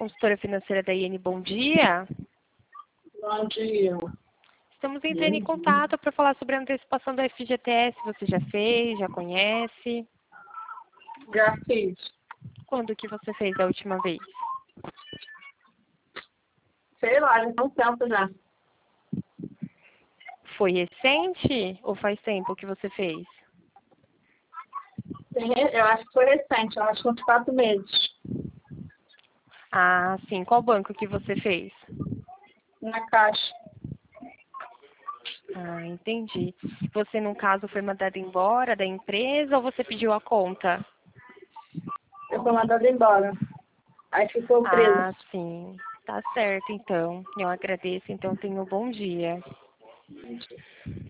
consultora financeira da IN. Bom dia. Bom dia. Estamos entrando em contato para falar sobre a antecipação do FGTS. Você já fez, já conhece? Já fiz. Quando que você fez a última vez? Sei lá, já tem um tempo já. Foi recente ou faz tempo que você fez? Eu acho que foi recente, eu acho que uns 4 meses. Ah, sim. Qual banco que você fez? Na Caixa. Ah, entendi. Você, no caso, foi mandado embora da empresa ou você pediu a conta? Eu fui mandada embora. Aí ficou preso. Ah, sim. Tá certo, então. Eu agradeço, então tenha um bom dia.